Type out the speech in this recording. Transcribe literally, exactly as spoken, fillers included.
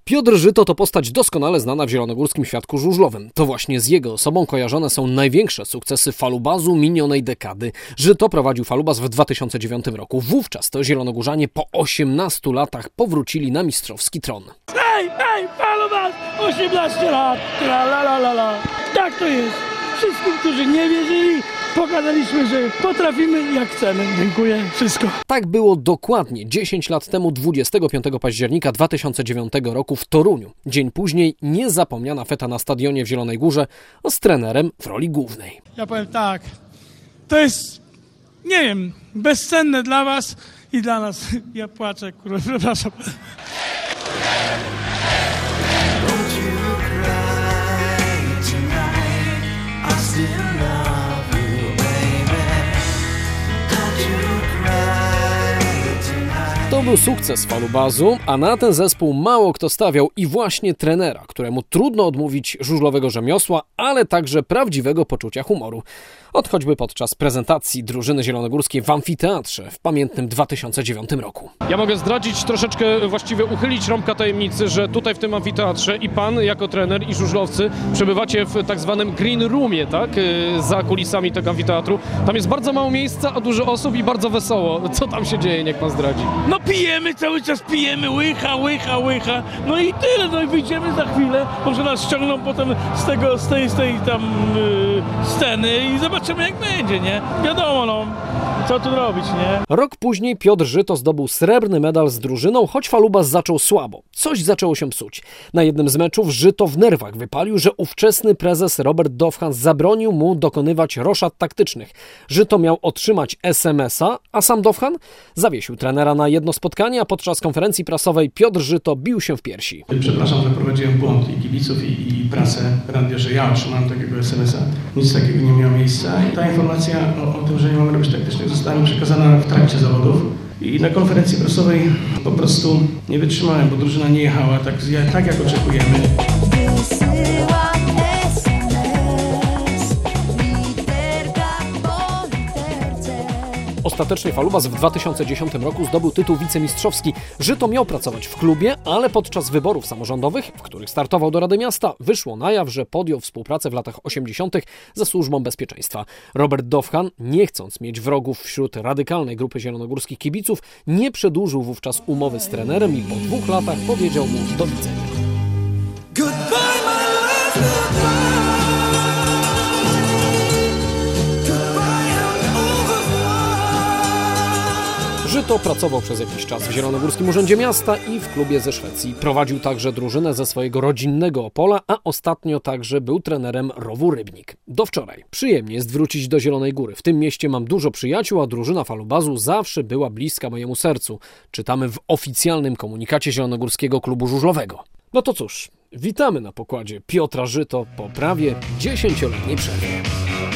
Piotr Żyto to postać doskonale znana w zielonogórskim świadku żużlowym. To właśnie z jego osobą kojarzone są największe sukcesy falubazu minionej dekady. Żyto prowadził falubaz w dwa tysiące dziewiątym roku. Wówczas to zielonogórzanie po osiemnastu latach powrócili na mistrzowski tron. Hej, hej, falubaz! osiemnaście lat! La, la, la, la, la. Tak to jest. Wszystkim, którzy nie wierzyli, pokazaliśmy, że potrafimy jak chcemy. Dziękuję. Wszystko. Tak było dokładnie dziesięć lat temu, dwudziestego piątego października dwa tysiące dziewiątego roku w Toruniu. Dzień później niezapomniana feta na stadionie w Zielonej Górze z trenerem w roli głównej. Ja powiem tak, to jest, nie wiem, bezcenne dla was i dla nas. Ja płaczę, kurwa, przepraszam. To był sukces falubazu, a na ten zespół mało kto stawiał i właśnie trenera, któremu trudno odmówić żużlowego rzemiosła, ale także prawdziwego poczucia humoru. Ot choćby podczas prezentacji drużyny zielonogórskiej w amfiteatrze w pamiętnym dwa tysiące dziewiątym roku. Ja mogę zdradzić troszeczkę, właściwie uchylić rąbka tajemnicy, że tutaj w tym amfiteatrze i pan jako trener i żużlowcy przebywacie w tak zwanym green roomie, tak? Za kulisami tego amfiteatru. Tam jest bardzo mało miejsca, a dużo osób i bardzo wesoło. Co tam się dzieje, niech pan zdradzi. No pijemy, cały czas pijemy, łycha, łycha, łycha. No i tyle, no i wyjdziemy za chwilę. Może nas ściągną potem z tego, z tej, z tej tam yy, sceny i zobaczymy jak będzie, nie? Wiadomo, no, co tu robić, nie? Rok później Piotr Żyto zdobył srebrny medal z drużyną, choć falubaz zaczął słabo. Coś zaczęło się psuć. Na jednym z meczów Żyto w nerwach wypalił, że ówczesny prezes Robert Dowhan zabronił mu dokonywać roszad taktycznych. Żyto miał otrzymać es em es a, a sam Dowhan zawiesił trenera na jedno spotkanie, a podczas konferencji prasowej Piotr Żyto bił się w piersi. Przepraszam, że prowadziłem błąd i kibiców, i, i prasę, radio, że ja otrzymałem takiego es em es a. Nic takiego nie miało miejsca. I ta informacja o, o tym, że nie mamy robić taktycznych, została mi przekazana w trakcie zawodów. I na konferencji prasowej po prostu nie wytrzymałem, bo drużyna nie jechała tak, tak jak oczekujemy. Ostatecznie falubaz w dwa tysiące dziesiątym roku zdobył tytuł wicemistrzowski. Żyto miał pracować w klubie, ale podczas wyborów samorządowych, w których startował do Rady Miasta, wyszło na jaw, że podjął współpracę w latach osiemdziesiątych ze Służbą Bezpieczeństwa. Robert Dowhan, nie chcąc mieć wrogów wśród radykalnej grupy zielonogórskich kibiców, nie przedłużył wówczas umowy z trenerem i po dwóch latach powiedział mu do widzenia. Goodbye, my love, Żyto pracował przez jakiś czas w Zielonogórskim Urzędzie Miasta i w klubie ze Szwecji. Prowadził także drużynę ze swojego rodzinnego Opola, a ostatnio także był trenerem Rowu Rybnik. Do wczoraj. Przyjemnie jest wrócić do Zielonej Góry. W tym mieście mam dużo przyjaciół, a drużyna falubazu zawsze była bliska mojemu sercu. Czytamy w oficjalnym komunikacie Zielonogórskiego Klubu Żużlowego. No to cóż, witamy na pokładzie Piotra Żyto po prawie dziesięcioletniej przerwie.